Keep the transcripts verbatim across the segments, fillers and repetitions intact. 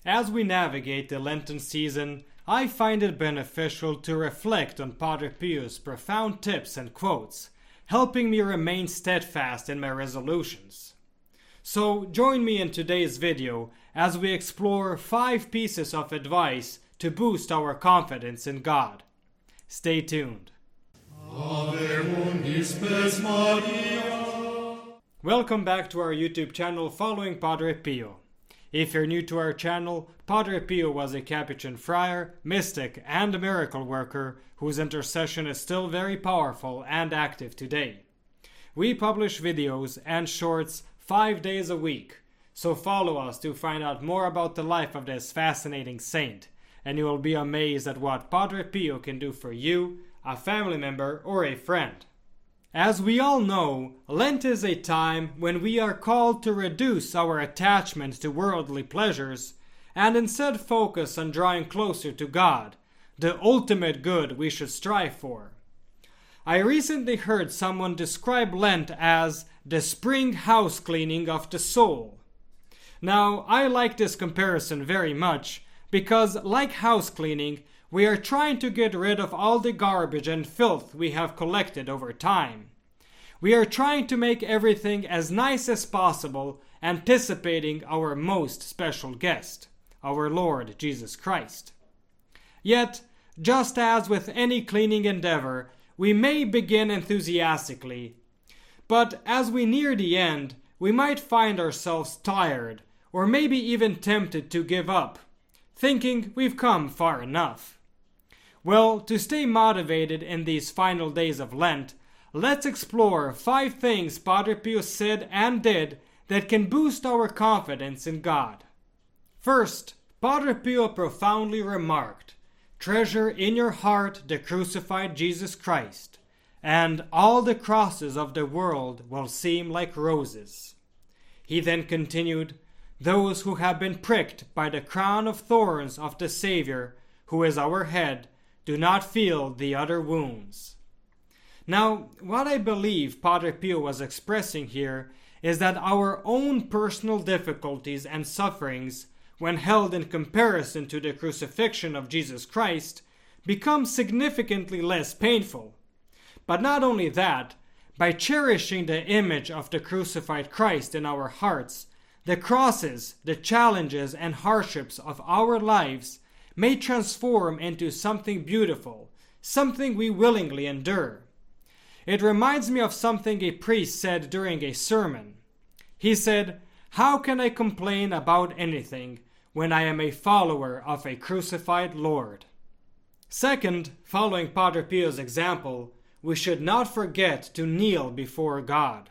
As we navigate the Lenten season, I find it beneficial to reflect on Padre Pio's profound tips and quotes, helping me remain steadfast in my resolutions. So join me in today's video as we explore five pieces of advice to boost our confidence in God. Stay tuned. Welcome back to our YouTube channel following Padre Pio. If you're new to our channel, Padre Pio was a Capuchin friar, mystic, and miracle worker whose intercession is still very powerful and active today. We publish videos and shorts five days a week, so follow us to find out more about the life of this fascinating saint, and you will be amazed at what Padre Pio can do for you, a family member, or a friend. As we all know, Lent is a time when we are called to reduce our attachment to worldly pleasures and instead focus on drawing closer to God, the ultimate good we should strive for. I recently heard someone describe Lent as the spring house cleaning of the soul. Now, I like this comparison very much because, like house cleaning, we are trying to get rid of all the garbage and filth we have collected over time. We are trying to make everything as nice as possible, anticipating our most special guest, our Lord Jesus Christ. Yet, just as with any cleaning endeavor, we may begin enthusiastically, but as we near the end, we might find ourselves tired, or maybe even tempted to give up, thinking we've come far enough. Well, to stay motivated in these final days of Lent, let's explore five things Padre Pio said and did that can boost our confidence in God. First, Padre Pio profoundly remarked, "Treasure in your heart the crucified Jesus Christ, and all the crosses of the world will seem like roses." He then continued, "Those who have been pricked by the crown of thorns of the Savior, who is our head, do not feel the other wounds." Now, what I believe Padre Pio was expressing here is that our own personal difficulties and sufferings, when held in comparison to the crucifixion of Jesus Christ, become significantly less painful. But not only that, by cherishing the image of the crucified Christ in our hearts, the crosses, the challenges, and hardships of our lives may transform into something beautiful, something we willingly endure. It reminds me of something a priest said during a sermon. He said, "How can I complain about anything when I am a follower of a crucified Lord?" Second, following Padre Pio's example, we should not forget to kneel before God.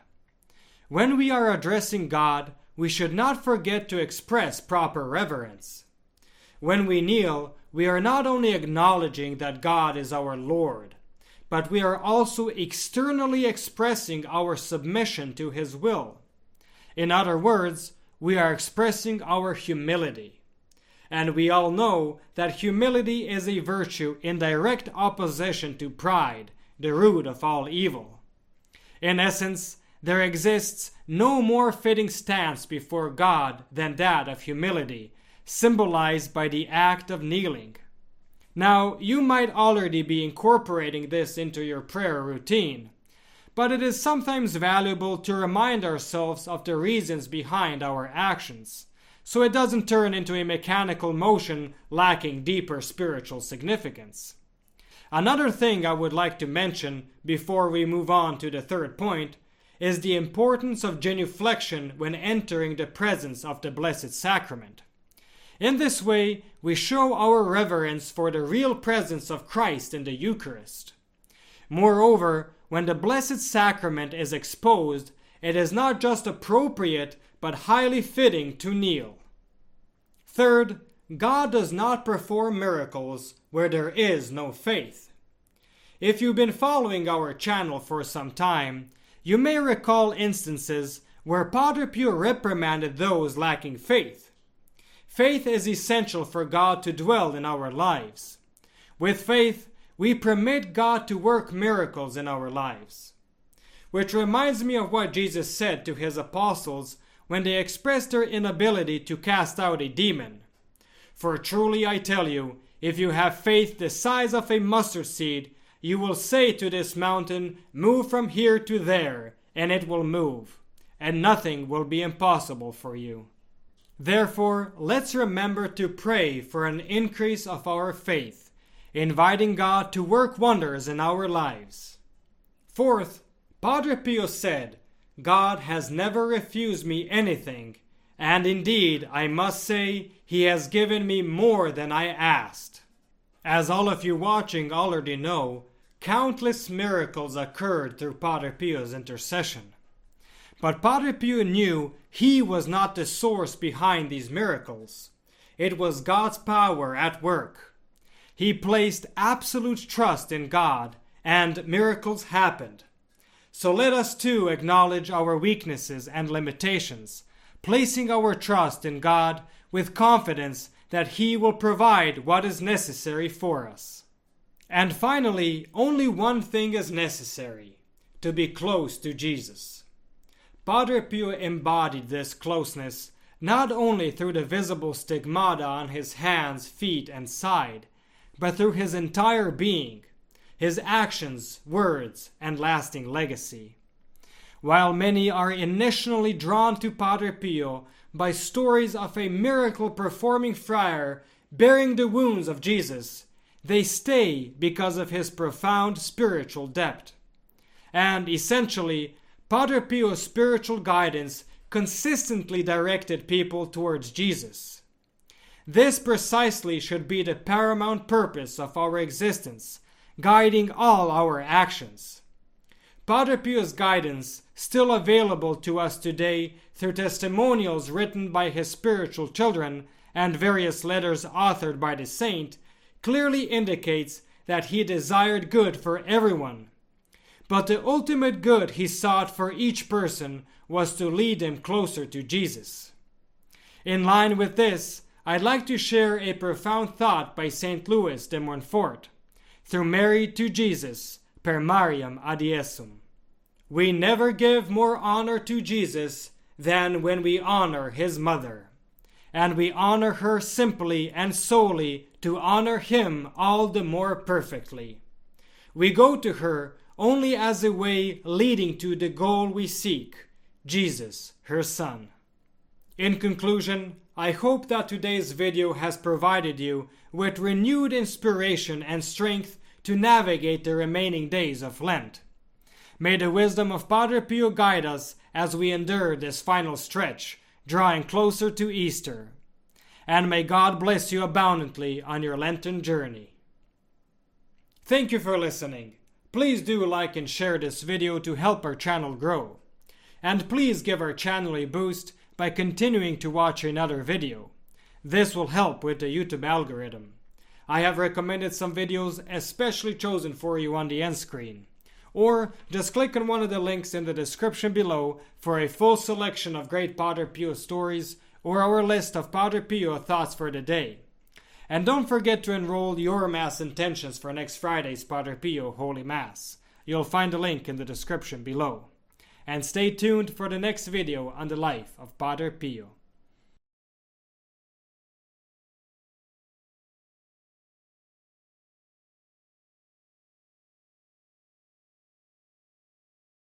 When we are addressing God, we should not forget to express proper reverence. When we kneel, we are not only acknowledging that God is our Lord, but we are also externally expressing our submission to His will. In other words, we are expressing our humility. And we all know that humility is a virtue in direct opposition to pride, the root of all evil. In essence, there exists no more fitting stance before God than that of humility, symbolized by the act of kneeling. Now, you might already be incorporating this into your prayer routine, but it is sometimes valuable to remind ourselves of the reasons behind our actions, so it doesn't turn into a mechanical motion lacking deeper spiritual significance. Another thing I would like to mention before we move on to the third point is the importance of genuflection when entering the presence of the Blessed Sacrament. In this way, we show our reverence for the real presence of Christ in the Eucharist. Moreover, when the Blessed Sacrament is exposed, it is not just appropriate but highly fitting to kneel. Third, God does not perform miracles where there is no faith. If you've been following our channel for some time, you may recall instances where Padre Pio reprimanded those lacking faith. Faith is essential for God to dwell in our lives. With faith, we permit God to work miracles in our lives. Which reminds me of what Jesus said to his apostles when they expressed their inability to cast out a demon. For truly I tell you, if you have faith the size of a mustard seed, you will say to this mountain, 'Move from here to there,' and it will move, and nothing will be impossible for you." Therefore, let's remember to pray for an increase of our faith, inviting God to work wonders in our lives. Fourth, Padre Pio said, "God has never refused me anything, and indeed, I must say, He has given me more than I asked." As all of you watching already know, countless miracles occurred through Padre Pio's intercession. But Padre Pio knew he was not the source behind these miracles. It was God's power at work. He placed absolute trust in God, and miracles happened. So let us too acknowledge our weaknesses and limitations, placing our trust in God with confidence that He will provide what is necessary for us. And finally, only one thing is necessary: to be close to Jesus. Padre Pio embodied this closeness not only through the visible stigmata on his hands, feet, and side, but through his entire being, his actions, words, and lasting legacy. While many are initially drawn to Padre Pio by stories of a miracle-performing friar bearing the wounds of Jesus, they stay because of his profound spiritual depth. And essentially, Padre Pio's spiritual guidance consistently directed people towards Jesus. This precisely should be the paramount purpose of our existence, guiding all our actions. Padre Pio's guidance, still available to us today through testimonials written by his spiritual children and various letters authored by the saint, clearly indicates that he desired good for everyone. But the ultimate good he sought for each person was to lead them closer to Jesus. In line with this, I'd like to share a profound thought by Saint Louis de Montfort, through Mary to Jesus, per Mariam ad Iesum. We never give more honor to Jesus than when we honor his mother, and we honor her simply and solely to honor him all the more perfectly. We go to her only as a way leading to the goal we seek, Jesus, her Son. In conclusion, I hope that today's video has provided you with renewed inspiration and strength to navigate the remaining days of Lent. May the wisdom of Padre Pio guide us as we endure this final stretch, drawing closer to Easter. And may God bless you abundantly on your Lenten journey. Thank you for listening. Please do like and share this video to help our channel grow. And please give our channel a boost by continuing to watch another video. This will help with the YouTube algorithm. I have recommended some videos especially chosen for you on the end screen. Or just click on one of the links in the description below for a full selection of great Padre Pio stories or our list of Padre Pio thoughts for the day. And don't forget to enroll your Mass intentions for next Friday's Padre Pio Holy Mass. You'll find the link in the description below. And stay tuned for the next video on the life of Padre Pio.